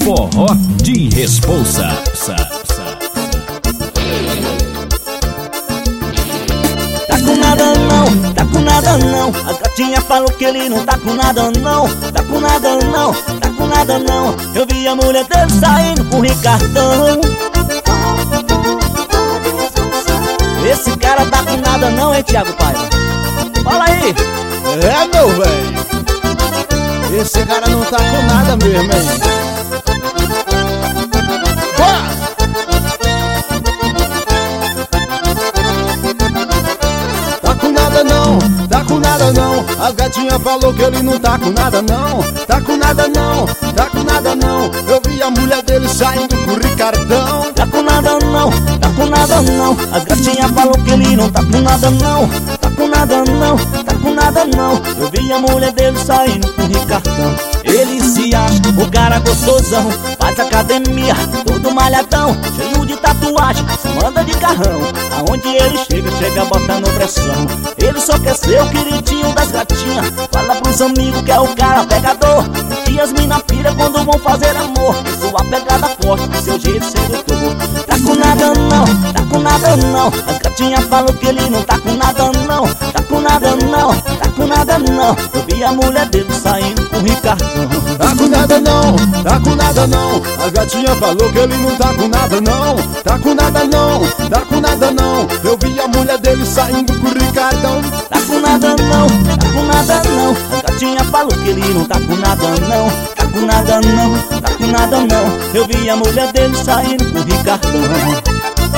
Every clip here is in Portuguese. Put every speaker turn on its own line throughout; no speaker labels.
Forró de responsa.
Tá com nada não, tá com nada não. A gatinha falou que ele não tá com nada não. Tá com nada não, tá com nada não. Eu vi a mulher dele saindo com o Ricardão. Esse cara tá com nada não, hein, Thiago Paiva? Fala aí.
É, meu velho, esse cara não tá com nada mesmo, hein? Tá com nada não, tá com nada não. A gatinha falou que ele não tá com nada não. Tá com nada não, tá com nada não. Eu vi a mulher dele saindo com o Ricardão.
Tá com nada não, tá com nada não. A gatinha falou que ele não tá com nada não. Tá com nada não, tá com nada não. Eu vi a mulher dele saindo com o Ricardão. Ele se acha o cara gostosão, faz academia, todo malhadão, cheio de tatuagem, só anda de carrão. Aonde ele chega botando pressão. Ele só quer ser o queridinho das gatinhas. Fala pros amigos que é o cara pegador, e as mina pira quando vão fazer amor. Sua pegada forte, seu jeito sedutor. Tá com nada não, tá com nada não. As gatinhas falam que ele não tá com nada não. Tá com nada não, tá com nada não. Eu vi a mulher dele saindo com o Ricardão.
Tá com nada não, tá com nada não. A gatinha falou que ele não tá com nada não. Tá com nada não, tá com nada não. Eu vi a mulher dele saindo com o Ricardão.
Tá com nada não, tá com nada não. A gatinha falou que ele não tá com nada não. Tá com nada não, tá com nada não. Eu vi a mulher dele saindo com o Ricardão.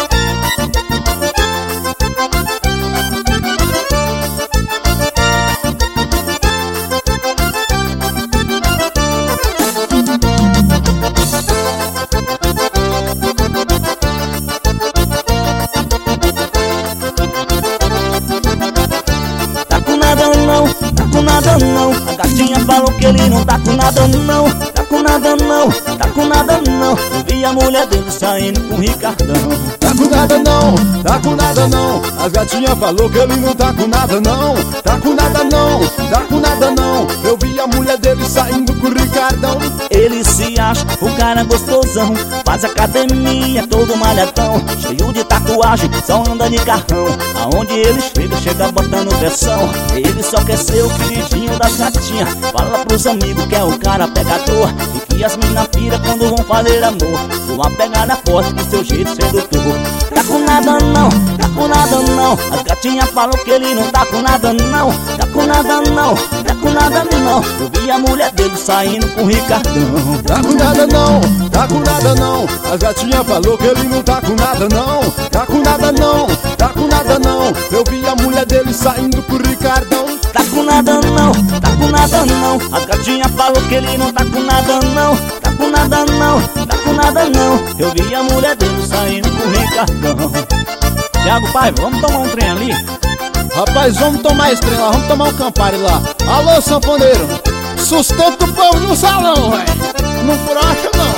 Tá com nada não, a gatinha falou que ele não tá com nada não. Tá com nada não, tá com nada não. Eu vi a mulher dele saindo com o Ricardão.
Tá com nada não, tá com nada não. A gatinha falou que ele não tá com nada não. Tá com nada não, tá com nada não. Eu vi a mulher dele saindo com o Ricardão.
Ele se acha o cara gostosão, faz academia, todo malhadão, cheio de tatuagem, só anda de carrão. Aonde ele chega botando pressão. Ele só quer ser o queridinho das gatinhas. Fala pros amigos que é o cara pegador, e que as mina pira quando vão fazer amor. Uma pegada forte com seu jeito sedutor. Tá com nada não, tá com nada não. As gatinhas falam que ele não tá com nada não. Tá com nada não, tá com nada não. Eu vi a mulher dele saindo com o Ricardão.
Tá com nada não, tá com nada não. A gatinha falou que ele não tá com nada não. Tá com nada não, tá com nada não. Eu vi a mulher dele saindo com o Ricardão.
Tá com nada não, tá com nada não. A gatinha falou que ele não tá com nada não. Tá com nada não, tá com nada não. Eu vi a mulher dele saindo com o Ricardão. Thiago Paiva, vamos tomar um trem ali?
Rapaz, vamos tomar esse trem lá, vamos tomar um Campari lá. Alô, sanfoneiro, sustenta o povo no salão, velho. Não frocha não.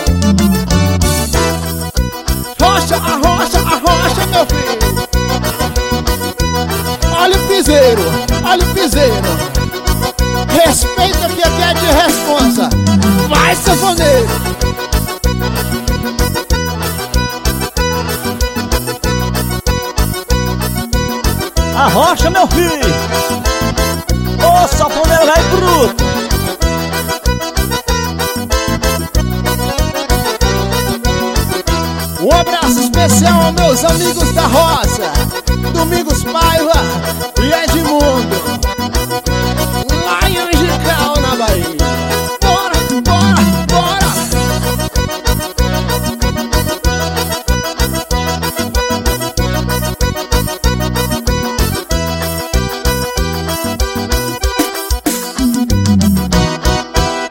Arrocha, meu filho. Olha o piseiro, olha o piseiro. Respeita que aqui é de responsa. Vai, sanfoneiro.
Arrocha, meu filho. Ô, sanfoneiro velho bruto.
Um abraço especial aos meus amigos da roça.